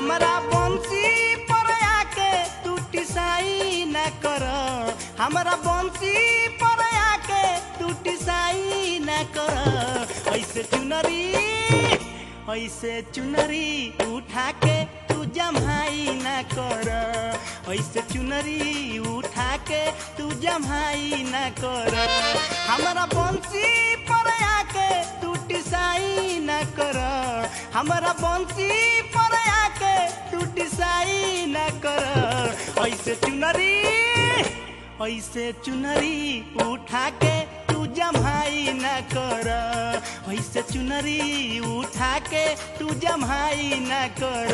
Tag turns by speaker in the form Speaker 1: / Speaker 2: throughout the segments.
Speaker 1: हमारा बंसी पर आके तू टिसाई न कर हमारा बंसी पर आके तू टिसाई न कर ऐसे चुनरी उठा के तू जमाई न कर ऐसे चुनरी उठा के तू जमाई न कर हमारा बंसी पर आके तू टिसाई न कर हमारा बंसी पर आके तू टिसाई न कर ऐसे चुनरी उठा के तू जमाई न कर ऐसे चुनरी उठा के तू जमाई न कर।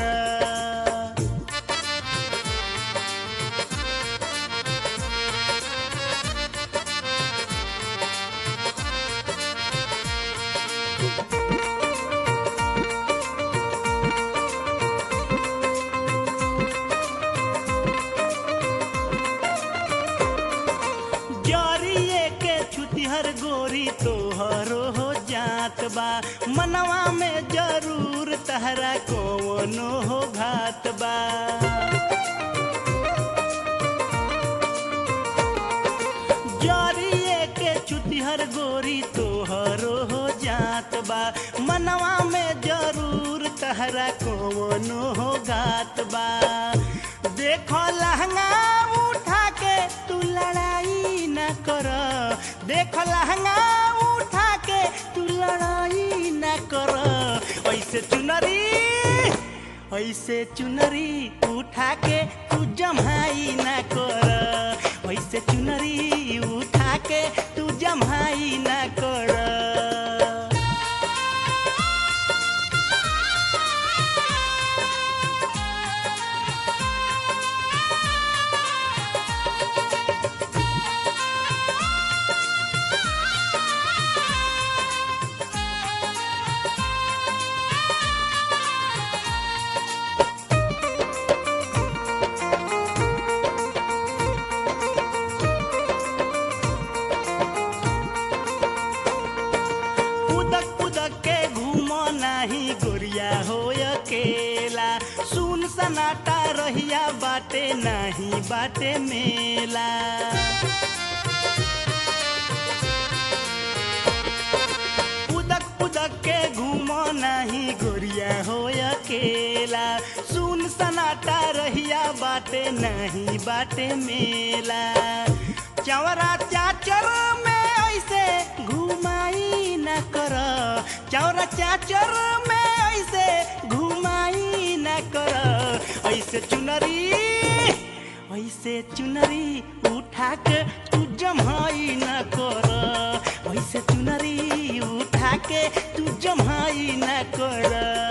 Speaker 1: हर गोरी तोहरो हो जात बा मनवा में जरूर तहरा कौनो हो घात बा जरिए के छुट्टी हर गोरी तोहरो हो जात बा मनवा में जरूर तहरा कौनो हो घात बा देखो लहंगा उठा के तू लड़ाई न कर देखो लहंगा उठा के तू लड़ाई न कर ऐसे चुनरी उठा के तू जमाई न कर ऐसे चुनरी उठा के तू जमाई न कर। सनाटा रहिया बाटे नहीं बाटे मेला उदक के घूमो नहीं गोरिया हो अकेला सुन सनाटा रहिया बाटे नहीं बाटे मेला चौरा चाचर में ऐसे घुमाई न कर चौरा चाचर में ऐसे घुमाई न कर ऐसे चुनरी उठा के तू जमाई न कर ऐसे चुनरी उठा के तू जमाई न कर।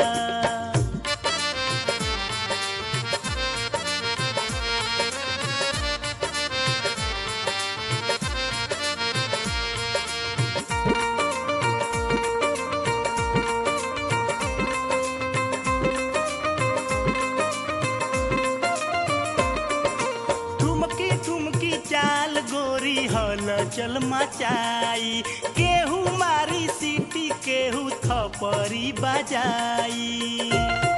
Speaker 1: चाल गोरी हल चल मचाई केहू मारी सीटी केहू थपरी बजाई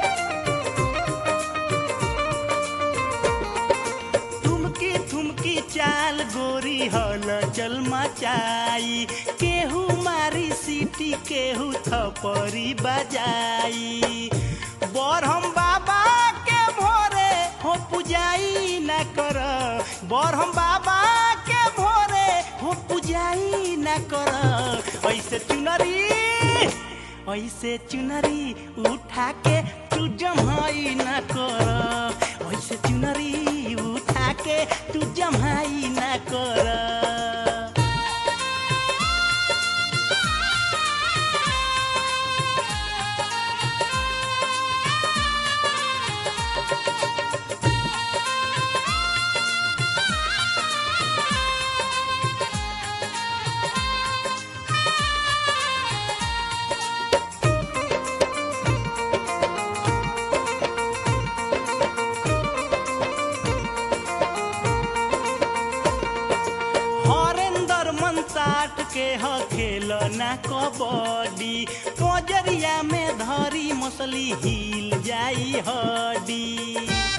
Speaker 1: ठुमकी चाल गोरी हल चल मचाई केहू मारी सीटी केहू थपरी बजाई बरहम बाबा के भोरे हो पुजाई न कर बरहम बाबा के भोरे हो पुजाई न कर ऐसे चुनरी उठा के तू जमाई न कर ऐसे चुनरी उठा के तू जमाई न कर। के ह खेलना कबड्डी पोजरिया में धरी मसली हिल जाई हड्डी।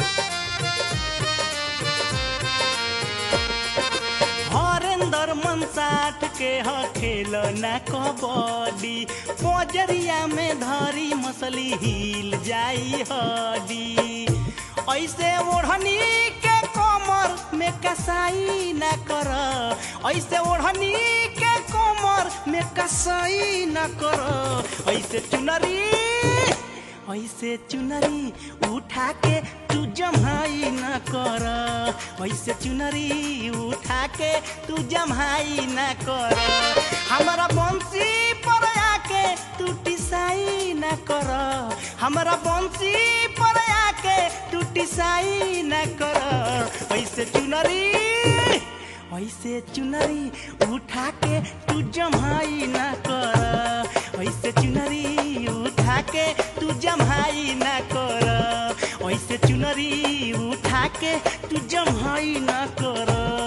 Speaker 1: हरेंद्र मन साठ के ह खेलना कबड्डी, पोजरिया में धरी मसली हिल जाई हड्डी। ऐसे ओढ़नी के कमर में कसाई न कर, ऐसे ओढ़नी के कमर में कसाई न कर। ऐसे चुनरी उठा के तू जमाई न कर, ऐसे चुनरी उठा के तू जमाई न कर। हमारा बंसी पर आके तू टिसाई न कर, हमारा बंसी पर आके तू टिसाई न कर। ऐसे चुनरी उठा के तू जमाई न कर, ऐसे चुनरी उठा के तू जमाई न कर, ऐसे चुनरी उठा के तू जमाई न कर।